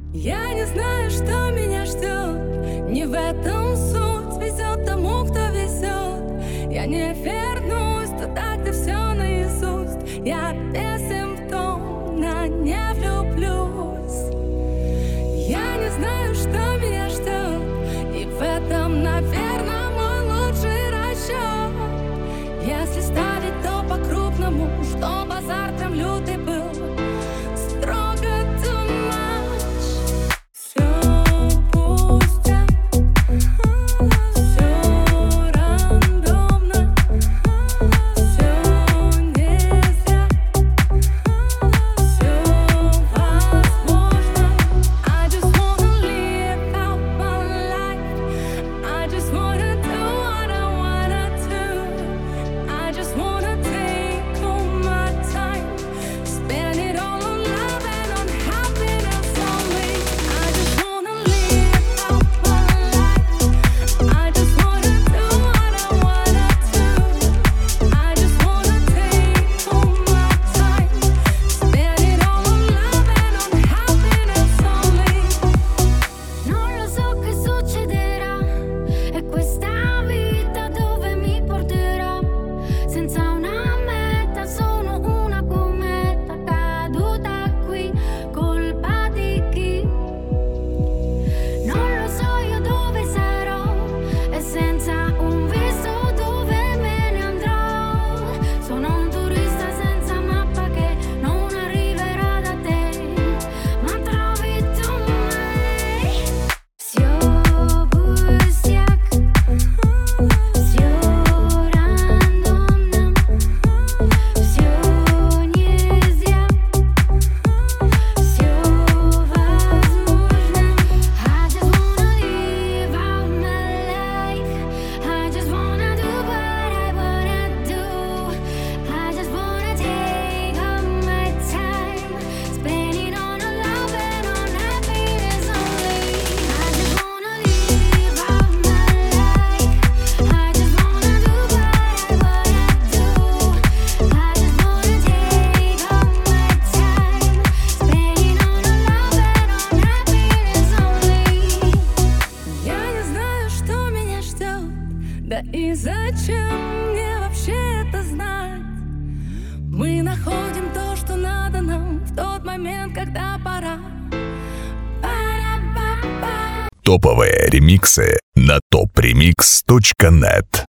Я не знаю, что меня ждет, не в этом суть. Везет тому, кто везет. Я не вернусь туда, где все наизусть. Я бессимптомно не влюблюсь. Я не знаю, что меня ждет, и в этом, наверное, мой лучший расчет. Если ставить, то по-крупному, чтоб азарт прям лютый был. Строго too much. Всё пустяк, всё рандомно, всё не зря, всё возможно. I just wanna live out my life. I just wanna do what I wanna do. I just wanna take all my time, spend it all on love and on happiness only. I just wanna live out my life. I just wanna do what I wanna do. I just wanna take all my time, spend it all on love and on happiness only. Non lo so che succederà, e questa vita dove mi porterà. Senza una meta, sono una cometa caduta qui, colpa di chi? Non lo so io dove sarò, e senza un visto dove me ne andrò. Sono un turista senza mappa che non arriverà da te, ma trovi tu me. Всё пустяк, всё рандомно, всё не зря, всё возможно. I just wanna live out my life. I just wanna do what I wanna do. I just wanna take all my time, spend it on a love and on happiness only. I just wanna live out my life. I just wanna do what I wanna do. I just wanna take all my time, spend it on a love and on happiness only. Я не знаю, что меня ждет, да и зачем мне вообще это знать. Мы находим то, что надо нам в тот момент, когда пора. Пара-па-па. Топовые ремиксы на topremix.net.